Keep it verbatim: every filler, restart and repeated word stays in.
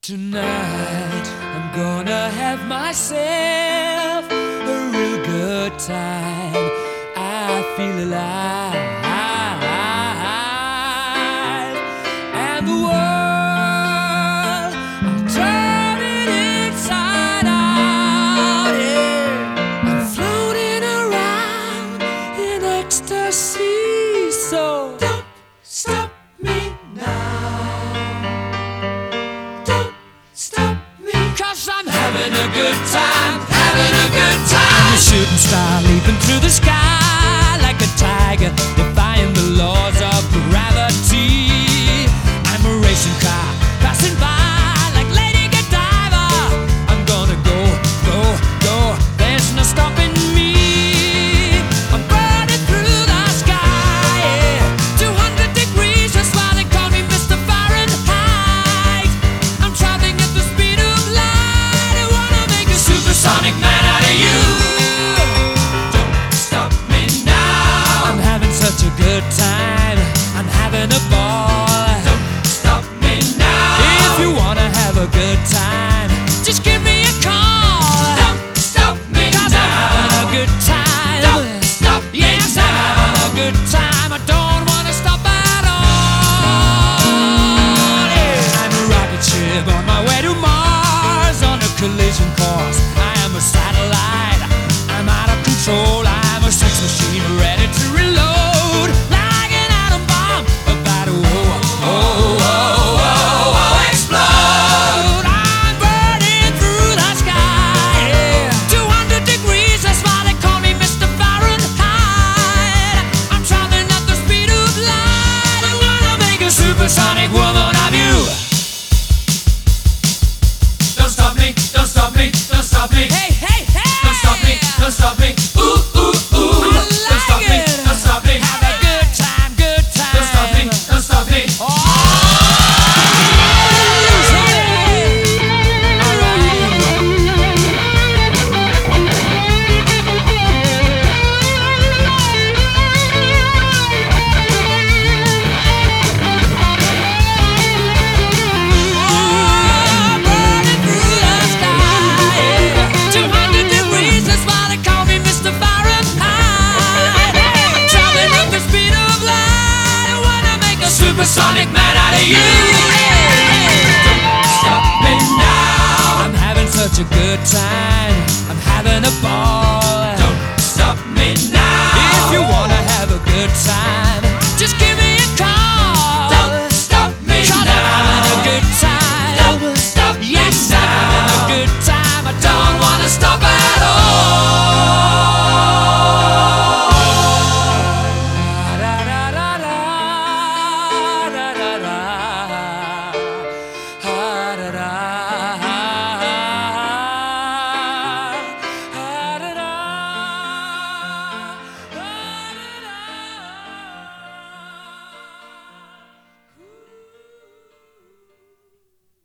Tonight I'm gonna have myself a real good time. I feel alive, and the world, I'll turn it inside out. Yeah. I'm floating around in ecstasy, so don't stop me now. Stop me, cause I'm having a good time, having a good time. I'm a shooting star leaping through the sky like a tiger, defying the laws of gravity. I'm a racing car passing by like Lady Godiva. I'm gonna go, go, go, there's no stopping me. I'm burning through the sky, yeah. two hundred degrees, that's why they call me Mister Fahrenheit. I'm traveling at the speed of light. I wanna make a supersonic man out of you. Don't stop me now. I'm having such a good time, I'm having a ball. Don't stop me now. If you wanna have a good time, just give me a call. Don't stop me now. I'm having a good time. Don't stop me now. Yes, I'm having a good time. I don't wanna stop at all. Yeah. I'm a rocket ship on my way to Mars on a collision course. I am a satellite, I'm out of control. I'm a sex machine ready to reload, like an atom bomb about to oh, oh, oh, oh, oh, explode. I'm burning through the sky, yeah. two hundred degrees, that's why they call me Mister Fahrenheit. I'm traveling at the speed of light. I wanna make a supersonic woman of you. Don't stop me, don't stop me, don't stop me. Hey, hey, hey! Don't stop me, don't stop me. Ooh, ooh, ooh. I like don't stop it. me, don't stop me. Have a good time, good time. Don't stop me, don't stop me. Oh! Supersonic man out of you. Don't stop me now. I'm having such a good time, I'm having a ball. Don't stop me now. If you wanna have a good time, just give me a call. Don't stop me now. I'm having a good time. Don't stop me yes, now. I'm having a good time. I don't wanna stop at all. Da da da.